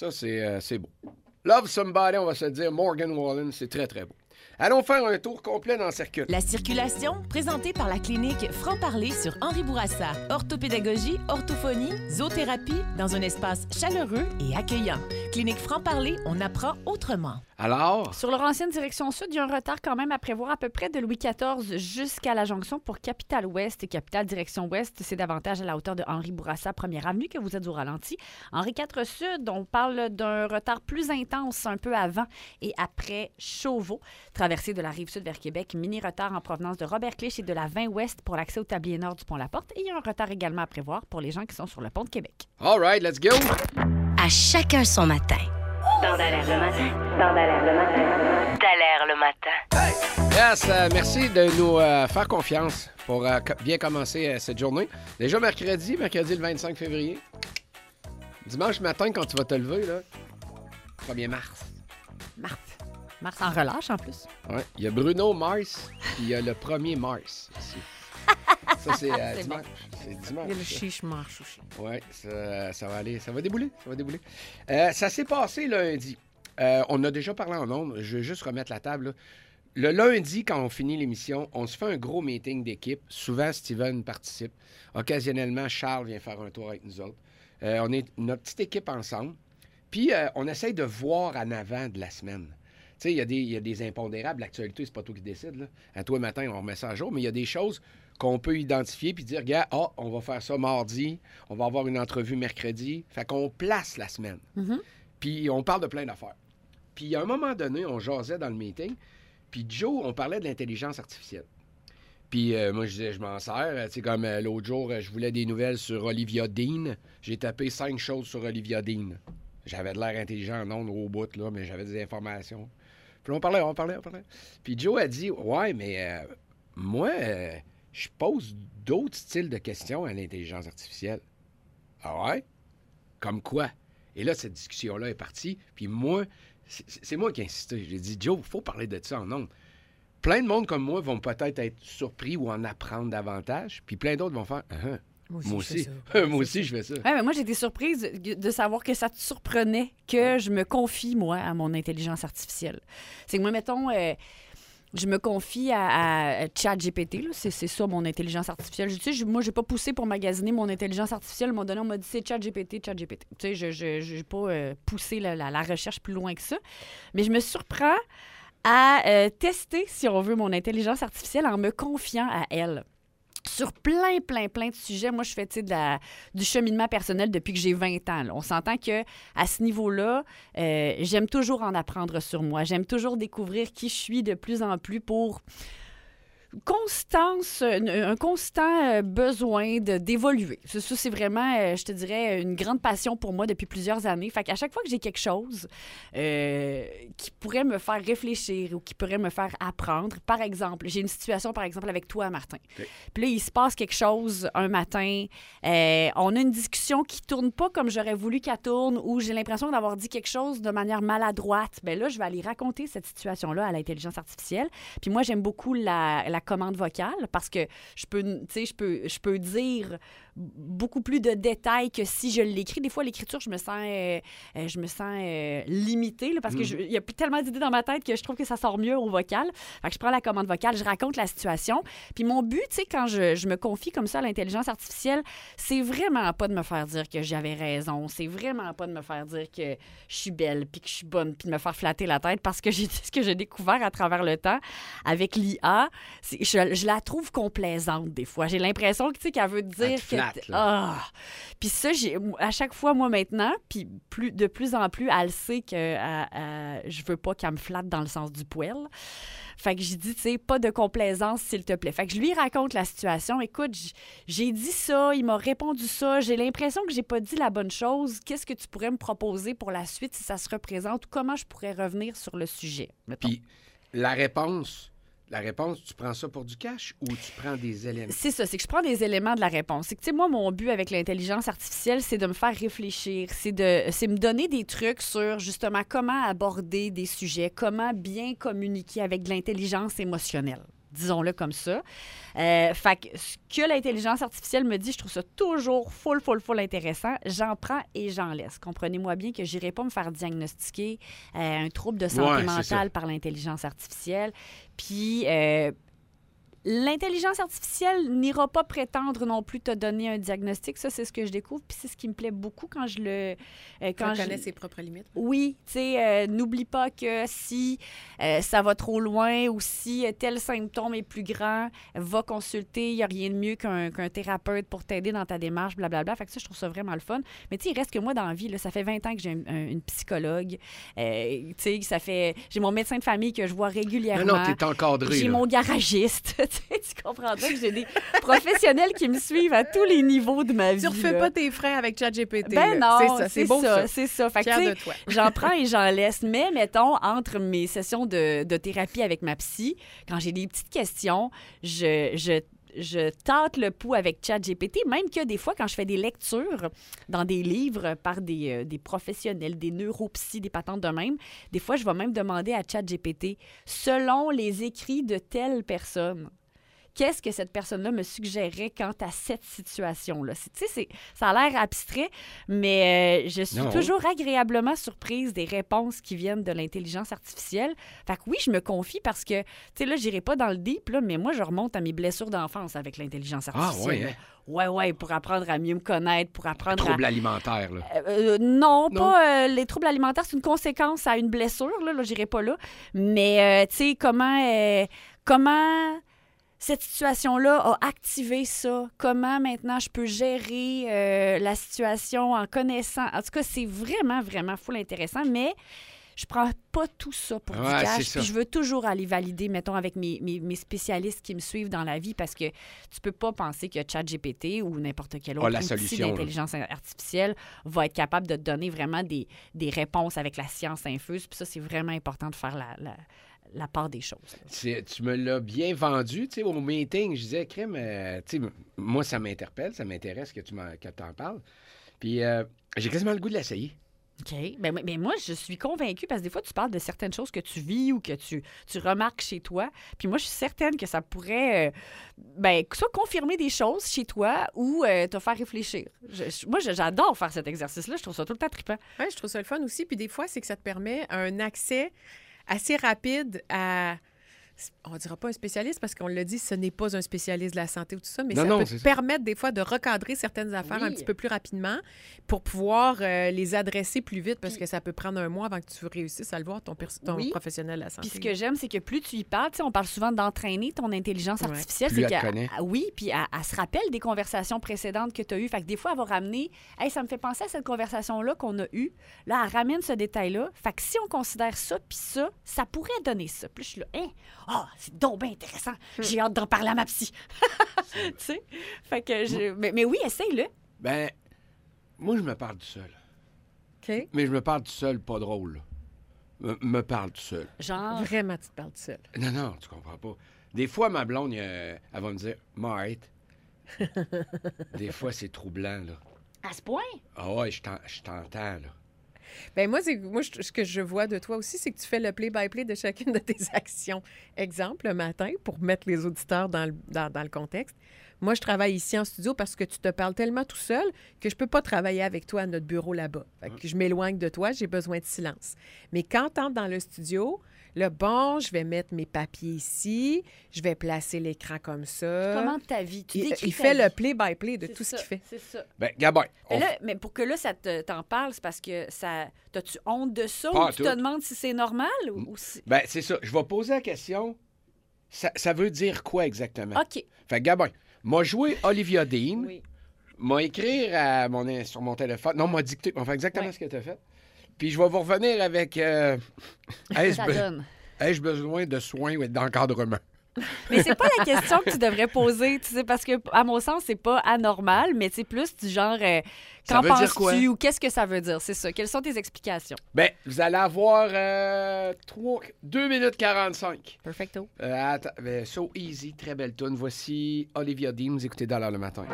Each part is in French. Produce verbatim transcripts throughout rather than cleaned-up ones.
Ça, c'est, euh, c'est beau. Love Somebody, on va se le dire, Morgan Wallen, c'est très, très beau. Allons faire un tour complet dans le circuit. La circulation, présentée par la clinique Franc-Parler sur Henri Bourassa. Orthopédagogie, orthophonie, zoothérapie, dans un espace chaleureux et accueillant. Clinique Franc-Parler, on apprend autrement. Alors? Sur leur ancienne direction sud, il y a un retard quand même à prévoir à peu près de Louis quatorze jusqu'à la jonction pour Capitale-Ouest. Et Capitale-Direction-Ouest, c'est davantage à la hauteur de Henri Bourassa, première avenue, que vous êtes au ralenti. Henri quatre sud, on parle d'un retard plus intense un peu avant et après Chauveau. Traversée de la rive sud vers Québec, mini-retard en provenance de Robert-Clich et de la vingt ouest pour l'accès au tablier nord du Pont-La-Porte. Et il y a un retard également à prévoir pour les gens qui sont sur le pont de Québec. All right, let's go! À chacun son matin. Dans Dallaire le matin. Dans Dallaire le matin. Dallaire le matin. Yes, euh, merci de nous euh, faire confiance pour euh, co- bien commencer euh, cette journée. Déjà mercredi, mercredi le vingt-cinq février. Dimanche matin, quand tu vas te lever, là, premier mars. Mars. Mars en relâche, en plus. Ouais. Il y a Bruno Mars, puis il y a le premier Mars ici. Ça, c'est, euh, C'est dimanche. bon. C'est dimanche. Il y a le ça. chiche marche aussi. Oui, ça, ça va aller. Ça va débouler. Ça va débouler. Euh, ça s'est passé lundi. Euh, on a déjà parlé en ondes. Je vais juste remettre la table. Là. Le lundi, quand on finit l'émission, on se fait un gros meeting d'équipe. Souvent, Steven participe. Occasionnellement, Charles vient faire un tour avec nous autres. Euh, on est notre petite équipe ensemble. Puis, euh, on essaye de voir en avant de la semaine. Tu sais, il y a des- il y a des impondérables. L'actualité, c'est pas toi qui décide. Là. À toi, matin, on remet ça à jour. Mais il y a des choses qu'on peut identifier puis dire, regarde, ah, on va faire ça mardi, on va avoir une entrevue mercredi. Fait qu'on place la semaine. Mm-hmm. Puis on parle de plein d'affaires. Puis à un moment donné, on jasait dans le meeting, puis Joe, on parlait de l'intelligence artificielle. Puis euh, moi, je disais, je m'en sers. Tu sais, comme euh, l'autre jour, euh, je voulais des nouvelles sur Olivia Dean. J'ai tapé cinq choses sur Olivia Dean. J'avais de l'air intelligent en ondes au bout, là, mais j'avais des informations. Puis on parlait, on parlait, on parlait. Puis Joe a dit, ouais, mais euh, moi, euh, je pose d'autres styles de questions à l'intelligence artificielle. Ah ouais? Comme quoi? Et là, cette discussion-là est partie. Puis moi, c'est, c'est moi qui ai insisté. J'ai dit, Joe, il faut parler de ça en ondes. Plein de monde comme moi vont peut-être être surpris ou en apprendre davantage. Puis plein d'autres vont faire, ah, ah, moi je aussi. fais ça. Moi aussi, je fais ça. Ouais, mais moi, j'ai été surprise de savoir que ça te surprenait que je me confie, moi, à mon intelligence artificielle. C'est que moi, mettons, euh, je me confie à, à ChatGPT, là. C'est, c'est ça, mon intelligence artificielle. Je, tu sais, je- moi, j'ai pas poussé pour magasiner mon intelligence artificielle. À un moment donné, on m'a dit, c'est ChatGPT, ChatGPT. Tu sais, je n'ai pas euh, poussé la, la- la recherche plus loin que ça. Mais je me surprends à euh, tester, si on veut, mon intelligence artificielle en me confiant à elle. Sur plein, plein, plein de sujets. Moi, je fais tu sais, de la- du cheminement personnel depuis que j'ai vingt ans. là. On s'entend que à ce niveau-là, euh, j'aime toujours en apprendre sur moi. J'aime toujours découvrir qui je suis de plus en plus pour constance, un, un constant euh, besoin de, d'évoluer. Ça, ça, c'est vraiment, euh, je te dirais, une grande passion pour moi depuis plusieurs années. Fait qu'à chaque fois que j'ai quelque chose euh, qui pourrait me faire réfléchir ou qui pourrait me faire apprendre, par exemple, j'ai une situation, par exemple, avec toi, Martin. OK. Puis là, il se passe quelque chose un matin. euh, on a une discussion qui tourne pas comme j'aurais voulu qu'elle tourne ou j'ai l'impression d'avoir dit quelque chose de manière maladroite. Bien là, je vais aller raconter cette situation-là à l'intelligence artificielle. Puis moi, j'aime beaucoup la, la commande vocale parce que je peux, tu sais, je peux, je peux dire beaucoup plus de détails que si je l'écris. Des fois, l'écriture, je me sens, euh, euh, je me sens euh, limitée là, parce que je- il y a plus tellement d'idées dans ma tête que je trouve que ça sort mieux au vocal. Fait que je prends la commande vocale, je raconte la situation. Puis mon but, tu sais, quand je, je me confie comme ça à l'intelligence artificielle, c'est vraiment pas de me faire dire que j'avais raison. C'est vraiment pas de me faire dire que je suis belle puis que je suis bonne puis de me faire flatter la tête parce que j'ai ce que j'ai découvert à travers le temps avec l'I A. c'est- Je, je la trouve complaisante des fois. J'ai l'impression que, tu sais, qu'elle veut dire Elle te que... flatte, là. Ah! Puis ça, j'ai, à chaque fois, moi, maintenant, puis plus, de plus en plus, elle sait que euh, euh, je veux pas qu'elle me flatte dans le sens du poil. Fait que j'ai dit, tu sais, pas de complaisance, s'il te plaît. Fait que je lui raconte la situation. Écoute, j- j'ai dit ça, il m'a répondu ça. J'ai l'impression que j'ai pas dit la bonne chose. Qu'est-ce que tu pourrais me proposer pour la suite si ça se représente ou comment je pourrais revenir sur le sujet? mettons? Puis la réponse, la réponse, tu prends ça pour du cash ou tu prends des éléments? C'est ça, c'est que je prends des éléments de la réponse. C'est que, tu sais, moi, mon but avec l'intelligence artificielle, c'est de me faire réfléchir, c'est de, c'est me donner des trucs sur, justement, comment aborder des sujets, comment bien communiquer avec de l'intelligence émotionnelle. disons-le comme ça. Euh, fait que ce que l'intelligence artificielle me dit, je trouve ça toujours full, full, full intéressant. J'en prends et j'en laisse. Comprenez-moi bien que je n'irai pas me faire diagnostiquer euh, un trouble de santé Ouais, mentale par l'intelligence artificielle. Puis... Euh, L'intelligence artificielle n'ira pas prétendre non plus te donner un diagnostic. Ça, c'est ce que je découvre. Puis c'est ce qui me plaît beaucoup quand je le... Euh, quand quand connaît je... ses propres limites. Oui, tu sais, euh, n'oublie pas que si euh, ça va trop loin ou si tel symptôme est plus grand, va consulter. Il n'y a rien de mieux qu'un, qu'un thérapeute pour t'aider dans ta démarche, blablabla. Fait que ça, je trouve ça vraiment le fun. Mais tu sais, il reste que moi, dans la vie, là, ça fait vingt ans que j'ai un, un, une psychologue. Euh, tu sais, ça fait... J'ai mon médecin de famille que je vois régulièrement. Non, non, t'es encadré. J'ai là. mon garagiste. Tu comprendras que j'ai des professionnels qui me suivent à tous les niveaux de ma vie. Tu refais là. pas tes freins avec ChatGPT. Ben là. non, c'est ça, c'est, c'est beau ça, ça. c'est ça. Fait que, Fière tu sais, de toi. j'en prends et j'en laisse. Mais, mettons, entre mes sessions de, de thérapie avec ma psy, quand j'ai des petites questions, je... je je tâte le pouls avec ChatGPT, même que des fois, quand je fais des lectures dans des livres par des, euh, des professionnels, des neuropsys, des patentes de même, des fois, je vais même demander à ChatGPT, selon les écrits de telle personne, qu'est-ce que cette personne-là me suggérait quant à cette situation-là? Tu sais, c'est, ça a l'air abstrait, mais euh, je suis Non. toujours agréablement surprise des réponses qui viennent de l'intelligence artificielle. Fait que oui, je me confie parce que, tu sais, là, j'irai pas dans le deep, là, mais moi, je remonte à mes blessures d'enfance avec l'intelligence Ah, artificielle. ouais, hein? Ouais, ouais, pour apprendre à mieux me connaître, pour apprendre Troubles à... alimentaires, là. Euh, euh, non, Non. pas euh, les troubles alimentaires, c'est une conséquence à une blessure, là, là j'irai pas là. Mais, euh, tu sais, comment... euh, comment... cette situation-là a activé ça. Comment maintenant je peux gérer euh, la situation en connaissant. En tout cas, c'est vraiment, vraiment full intéressant, mais je prends pas tout ça pour Ouais, du c'est cash. ça. Puis je veux toujours aller valider, mettons, avec mes, mes, mes spécialistes qui me suivent dans la vie parce que tu peux pas penser que ChatGPT ou n'importe quel autre Ah, la outil solution, là. d'intelligence artificielle va être capable de te donner vraiment des, des réponses avec la science infuse. Puis ça, c'est vraiment important de faire la... la la part des choses. C'est- tu me l'as bien vendu, tu sais, au meeting, je disais, crème, euh, tu sais, m- moi, ça m'interpelle, ça m'intéresse que tu m'en, que t'en parles. Puis, euh, j'ai quasiment le goût de l'essayer. OK. Ben, mais moi, je suis convaincue parce que des fois, tu parles de certaines choses que tu vis ou que tu, tu remarques chez toi. Puis moi, je suis certaine que ça pourrait, euh, ben, soit confirmer des choses chez toi ou euh, te faire réfléchir. Je- je- moi, je- j'adore faire cet exercice-là. Je trouve ça tout le temps trippant. Ouais, je trouve ça le fun aussi. Puis des fois, c'est que ça te permet un accès assez rapide à... On ne dira pas un spécialiste parce qu'on l'a dit, ce n'est pas un spécialiste de la santé ou tout ça, mais Non, ça non, peut c'est te ça. permettre des fois de recadrer certaines affaires Oui. un petit peu plus rapidement pour pouvoir euh, les adresser plus vite parce Puis- que ça peut prendre un mois avant que tu réussisses à le voir, ton, pers- ton Oui. professionnel de la santé. Puis ce que j'aime, c'est que plus tu y parles, tu sais, on parle souvent d'entraîner ton intelligence Ouais. artificielle. Plus c'est elle te qu'elle- connaît. ah oui, puis elle, elle se rappelle des conversations précédentes que tu as eues. Fait que des fois, elle va ramener, hey, ça me fait penser à cette conversation-là qu'on a eue. Là, elle ramène ce détail-là. Fait que si on considère ça, puis ça, ça pourrait donner ça. Puis je suis là, hein, ah, c'est donc bien intéressant. J'ai hâte d'en parler à ma psy. Tu sais? Fait que je... mais, mais oui, essaye-le. Ben, moi, je me parle tout seul. OK? Mais je me parle tout seul, pas drôle, là. Me, me parle tout seul. Genre, Vraiment, tu te parles tout seul. Non, non, tu comprends pas. Des fois, ma blonde, euh, elle va me dire, Marthe. Des fois, c'est troublant, là. à ce point. Ah ouais, je t'en- je t'entends, là. Ben moi, c'est, moi je- ce que je vois de toi aussi, c'est que tu fais le play-by-play de chacune de tes actions. Exemple, le matin, pour mettre les auditeurs dans le, dans, dans le contexte. Moi, je travaille ici en studio parce que tu te parles tellement tout seul que je peux pas travailler avec toi à notre bureau là-bas. Fait que je m'éloigne de toi, j'ai besoin de silence. Mais quand tu entres dans le studio, là, bon, je vais mettre mes papiers ici, je vais placer l'écran comme ça. Comment ta vie? Tu Il, décris il ta fait vie. le play-by-play de C'est tout ce ça, qu'il fait. C'est ça. Ben, Gabin, on Mais, là, mais pour que là, ça te- t'en parle, c'est parce que ça. T'as-tu honte de ça Pas ou tu tout. te demandes si c'est normal ou, ou si. Ben, c'est ça. Je vais poser la question. Ça, ça veut dire quoi exactement? OK. Fait que, Gabin, m'a joué Olivia Dean, Oui. m'a écrire à mon, sur mon téléphone. Non, m'a dicté. M'a fait exactement Ouais. ce que tu as fait. Puis je vais vous revenir avec. Euh, ai-je, Ça be- donne. ai-je besoin de soins ou d'encadrement? Mais c'est pas la question que tu devrais poser, tu sais, parce que, à mon sens, c'est pas anormal, mais c'est plus du genre. euh, Ça qu'en veut dire quoi? penses-tu ou qu'est-ce que ça veut dire? C'est ça. Quelles sont tes explications? Ben, vous allez avoir euh, trois, deux minutes quarante-cinq. Perfecto. Euh, attends, ben, So Easy, très belle tune. Voici Olivia Dean, vous écoutez Dans l'air le matin.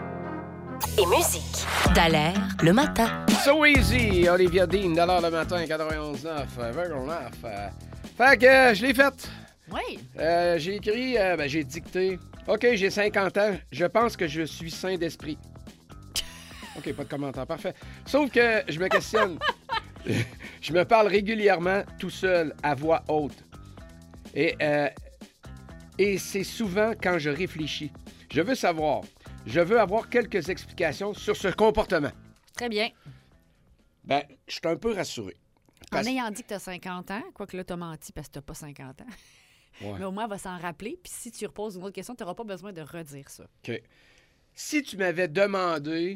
Et musique. Dallaire le matin. So Easy, Olivia Dean, Dans l'air le matin, quatre-vingt-onze neuf, virgule neuf. Euh, Fait que euh, je l'ai faite. Oui. Euh, j'ai écrit, euh, ben, j'ai dicté. OK, j'ai cinquante ans. Je pense que je suis sain d'esprit. OK, pas de commentaire. Parfait. Sauf que je me questionne. Je me parle régulièrement tout seul, à voix haute. Et, euh, et c'est souvent quand je réfléchis. Je veux savoir. Je veux avoir quelques explications sur ce comportement. Très bien. Ben, je suis un peu rassuré. Parce- En ayant dit que tu as cinquante ans, quoique là, tu as menti parce que tu n'as pas cinquante ans. Ouais. Mais au moins, elle va s'en rappeler. Puis si tu reposes une autre question, tu n'auras pas besoin de redire ça. OK. Si tu m'avais demandé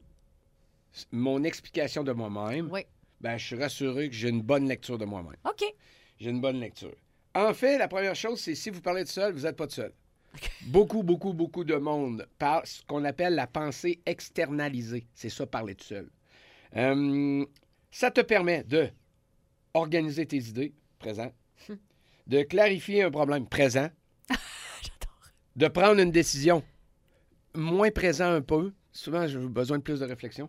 mon explication de moi-même, Oui. ben, je suis rassuré que j'ai une bonne lecture de moi-même. OK. J'ai une bonne lecture. En fait, la première chose, c'est si vous parlez de seul, vous n'êtes pas de seul. Beaucoup, beaucoup, beaucoup de monde parle ce qu'on appelle la pensée externalisée. C'est ça, parler de seul. Euh, ça te permet de organiser tes idées, présent, de clarifier un problème, présent, de prendre une décision, moins présent un peu. Souvent, j'ai besoin de plus de réflexion.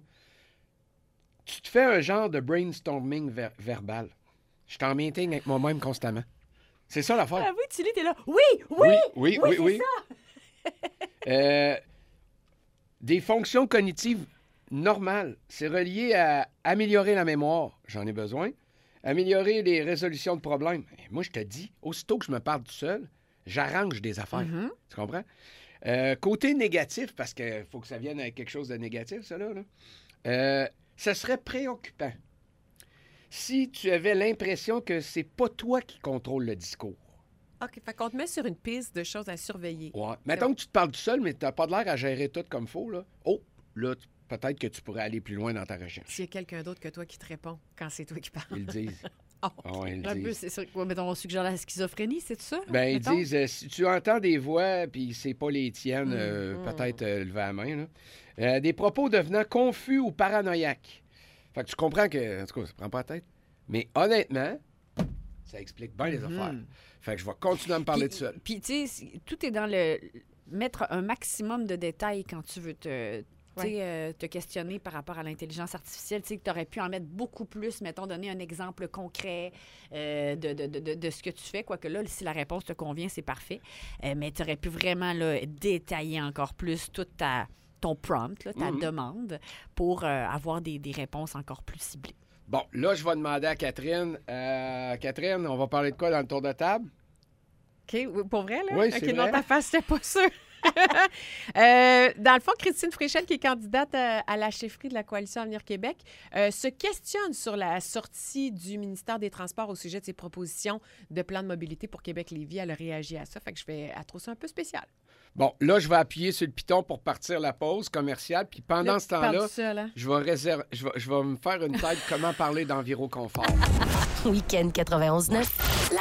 Tu te fais un genre de brainstorming ver- verbal. Je suis en meeting avec moi-même constamment. C'est ça l'affaire. Ah oui, tu lis, t'es là. Oui, oui, oui, oui, oui. oui. Euh, des fonctions cognitives normales. C'est relié à améliorer la mémoire. J'en ai besoin. Améliorer les résolutions de problèmes. Et moi, je te dis, aussitôt que je me parle tout seul, j'arrange des affaires. Mhm. Tu comprends? Euh, côté négatif, parce qu'il faut que ça vienne avec quelque chose de négatif, ça, là. là. Euh, ça serait préoccupant si tu avais l'impression que c'est pas toi qui contrôle le discours. OK, fait qu'on te met sur une piste de choses à surveiller. Ouais. Mettons que tu te parles tout seul, mais tu n'as pas de l'air à gérer tout comme faut, là. Oh, là, t- peut-être que tu pourrais aller plus loin dans ta recherche. S'il y a quelqu'un d'autre que toi qui te répond quand c'est toi qui parles. Ils le disent. Oh. Ah ouais, ils le Un peu, disent. c'est sûr. Ouais, mettons, on suggère la schizophrénie, c'est ça? Ben, ils mettons? disent, euh, si tu entends des voix puis c'est pas les tiennes, euh, Mm. peut-être euh, lever la main, là. Euh, des propos devenant confus ou paranoïaques. Fait que tu comprends que, en tout cas, ça prend pas la tête. Mais honnêtement, ça explique bien les Mhm. affaires. Fait que je vais continuer à me parler Puis- de seul. Puis, tu sais, si- tout est dans le. Mettre un maximum de détails quand tu veux te. tu sais, Ouais. euh, te questionner par rapport à l'intelligence artificielle. Tu sais, que tu aurais pu en mettre beaucoup plus, mettons, donner un exemple concret euh, de, de, de, de- de ce que tu fais. Quoique là, si la réponse te convient, c'est parfait. Euh, mais tu aurais pu vraiment là, détailler encore plus toute ta, ton prompt, là, ta Mhm. demande, pour euh, avoir des, des réponses encore plus ciblées. Bon, là, je vais demander à Catherine. Euh, Catherine, on va parler de quoi dans le tour de table? OK, oui, pour vrai, là? Oui, OK, c'est dans vrai. ta face, j'étais pas sûre. Euh, dans le fond, Christine Fréchel, qui est candidate à, à la chefferie de la Coalition Avenir Québec, euh, se questionne sur la sortie du ministère des Transports au sujet de ses propositions de plan de mobilité pour Québec-Lévis. Elle a réagi à ça, fait que je vais elle trouve ça un peu spécial. Bon, là, je vais appuyer sur le piton pour partir la pause commerciale. Puis pendant Là, ce tu parles temps-là, tout seul, hein? je vais, réserver, je, vais, je vais me faire une tête comment parler d'environ confort. Week-end quatre-vingt-onze neuf, la